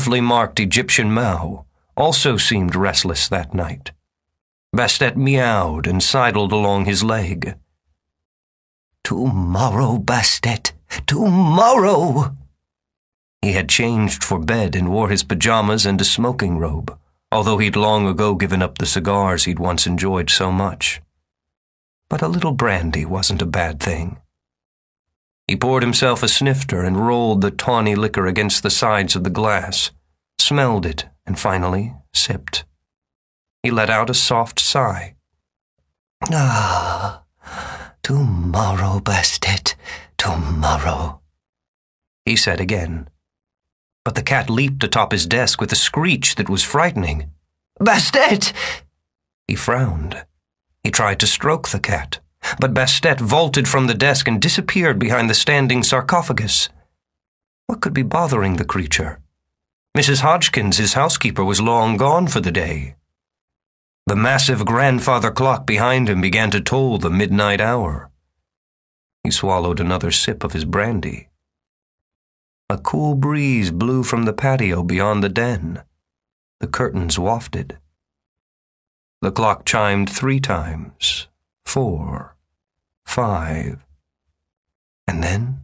carefully marked Egyptian Mao also seemed restless that night. Bastet meowed and sidled along his leg. "Tomorrow, Bastet, tomorrow!" He had changed for bed and wore his pajamas and a smoking robe, although he'd long ago given up the cigars he'd once enjoyed so much. But a little brandy wasn't a bad thing. He poured himself a snifter and rolled the tawny liquor against the sides of the glass, smelled it, and finally sipped. He let out a soft sigh. "Ah, tomorrow, Bastet, tomorrow," he said again. But the cat leaped atop his desk with a screech that was frightening. "Bastet!" He frowned. He tried to stroke the cat, but Bastet vaulted from the desk and disappeared behind the standing sarcophagus. What could be bothering the creature? Mrs. Hodgkins, his housekeeper, was long gone for the day. The massive grandfather clock behind him began to toll the midnight hour. He swallowed another sip of his brandy. A cool breeze blew from the patio beyond the den. The curtains wafted. The clock chimed 3 times, 4, 5, and then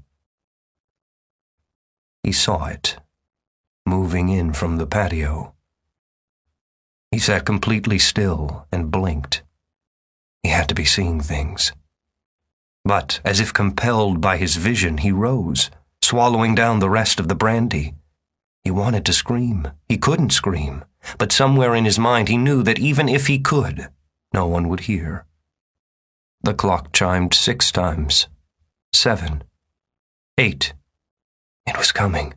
he saw it, moving in from the patio. He sat completely still and blinked. He had to be seeing things. But, as if compelled by his vision, he rose, swallowing down the rest of the brandy. He wanted to scream. He couldn't scream, but somewhere in his mind he knew that even if he could, no one would hear. The clock chimed 6 times, 7, 8. It was coming,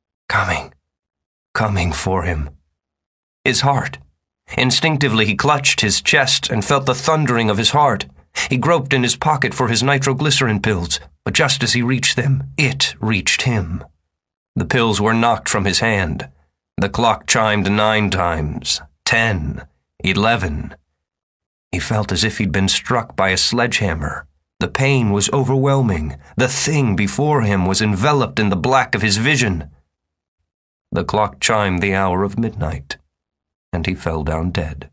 coming for him. His heart. Instinctively he clutched his chest and felt the thundering of his heart. He groped in his pocket for his nitroglycerin pills, but just as he reached them, it reached him. The pills were knocked from his hand. The clock chimed 9 times, 10, 11. He felt as if he'd been struck by a sledgehammer. The pain was overwhelming. The thing before him was enveloped in the black of his vision. The clock chimed the hour of midnight, and he fell down dead.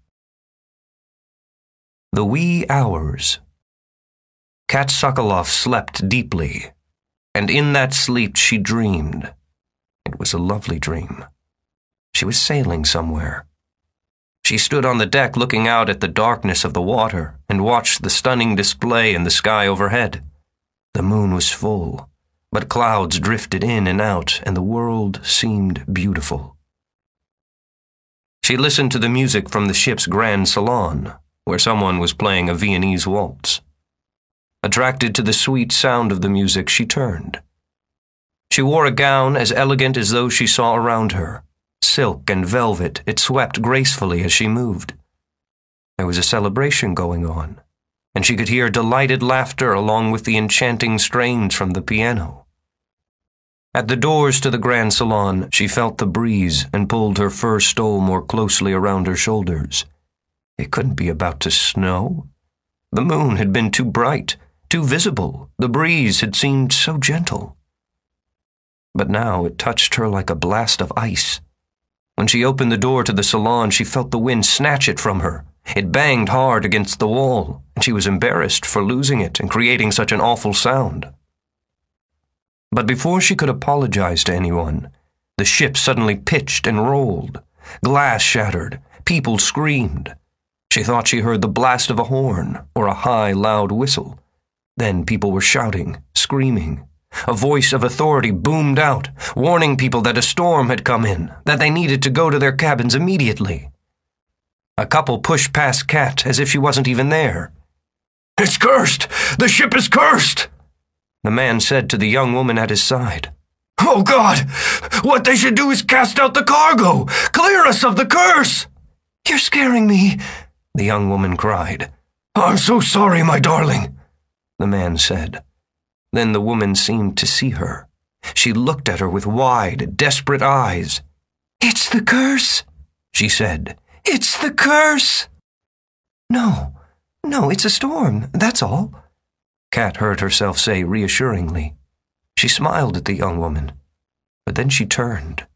The wee hours. Kat Sokoloff slept deeply, and in that sleep she dreamed. It was a lovely dream. She was sailing somewhere. She stood on the deck looking out at the darkness of the water and watched the stunning display in the sky overhead. The moon was full, but clouds drifted in and out, and the world seemed beautiful. She listened to the music from the ship's grand salon, where someone was playing a Viennese waltz. Attracted to the sweet sound of the music, she turned. She wore a gown as elegant as those she saw around her. Silk and velvet, it swept gracefully as she moved. There was a celebration going on, and she could hear delighted laughter along with the enchanting strains from the piano. At the doors to the grand salon, she felt the breeze and pulled her fur stole more closely around her shoulders. It couldn't be about to snow. The moon had been too bright, too visible. The breeze had seemed so gentle. But now it touched her like a blast of ice. When she opened the door to the salon, she felt the wind snatch it from her. It banged hard against the wall, and she was embarrassed for losing it and creating such an awful sound. But before she could apologize to anyone, the ship suddenly pitched and rolled. Glass shattered. People screamed. She thought she heard the blast of a horn or a high, loud whistle. Then people were shouting, screaming. A voice of authority boomed out, warning people that a storm had come in, that they needed to go to their cabins immediately. A couple pushed past Kat as if she wasn't even there. "It's cursed! The ship is cursed!" the man said to the young woman at his side. "Oh, God! What they should do is cast out the cargo! Clear us of the curse!" "You're scaring me," the young woman cried. "I'm so sorry, my darling," the man said. Then the woman seemed to see her. She looked at her with wide, desperate eyes. "It's the curse," she said. "It's the curse." No, it's a storm, that's all," Kat heard herself say reassuringly. She smiled at the young woman, but then she turned.